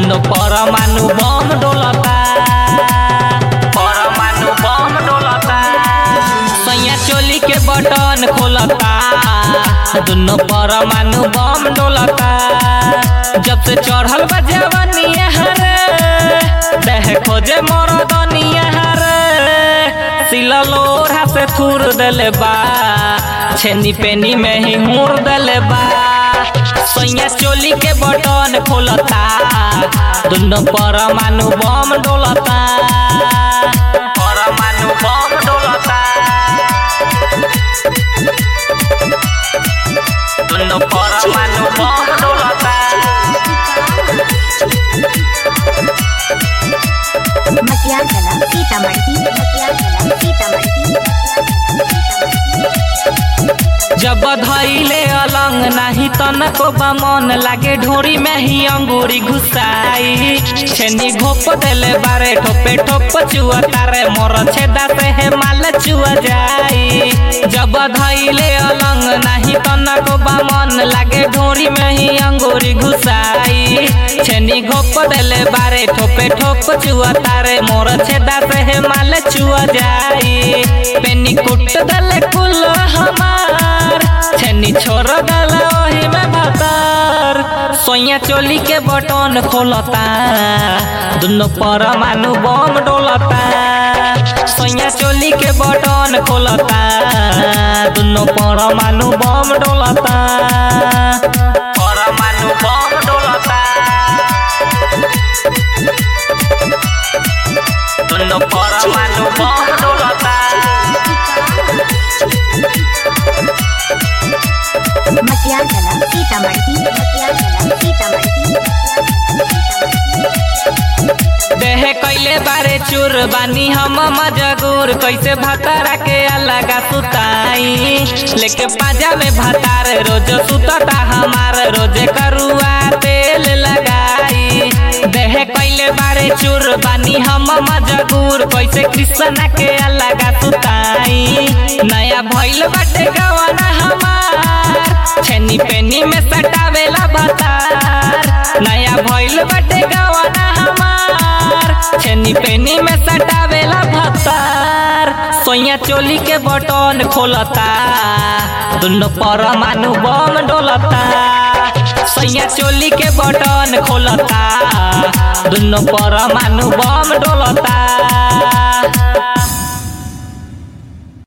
दुनो परमाणु बम डोलता, परमाणु बम डोलता। सैया चोली के बटन खोलता, दुनो परमाणु बम डोलता। जब से चढ़ल बा जवानिया रे, देह खोजे मरदनिया रे। सिला लोढ़ा से थूर देले बा, छेनी पेनी में ही हुर देले बा। सैया चोली के बटन खोलता, दुनो परमाणु बम डोलता, परमाणु बम डोलता। दुनो परमाणु बम डोलता। मटियागला सीतामढ़ी, मटियागला सीतामढ़ी। जब धैले अलंग नाही तनको बमन लागे, ढोरी में ही अंगूरी घुसाई। छेनी घोप देले बारे, ठोपे ठोप चुआ तारे, मोर छेदा से है माल चुआ जाई। जब धैले अलंग नाही तनको बमन लागे, ढोरी में ही अंगूरी घुसाई। छेनी घोप देले बारे, ठोपे ठोप चुआ तारे, मोर छेदा से है माल चुआ जाई। पेनी कुट दले कुल हमार, छेनी छोड़ दला ओही में भतार। सोया चोली के बटन खोलता, दुनो परमाणु बम डोलता। सोया चोली के बटन खोलता, दुनो परमाणु बम डोलता, परमाणु बम डोलता। दुनो परमाणु बम डोलता। मटियागला सीतामढ़ी, मटियागला सीतामढ़ी। देह कैले बारे चूर बानी हम मजगूर, कैसे भतारा के अलगा सुताई। लेके पाजा में भतार रोज सुतता हमार, रोजे करुआ तेल लगाई। देह कैले बारे चूर बानी हम मजगूर, कैसे कृष्णा के अलगा सुताई। नया भइल बाटे गवाना हमार, छेनी पेनी में सटावेला भतार। नया भइल बाटे गवाना हमार, छेनी पेनी में सटावेला भतार। सोया चोली के बटन खोलता, दुनो परमाणु बम डोलता। सोया चोली के बटन खोलता, दुनो परमाणु बम डोलता।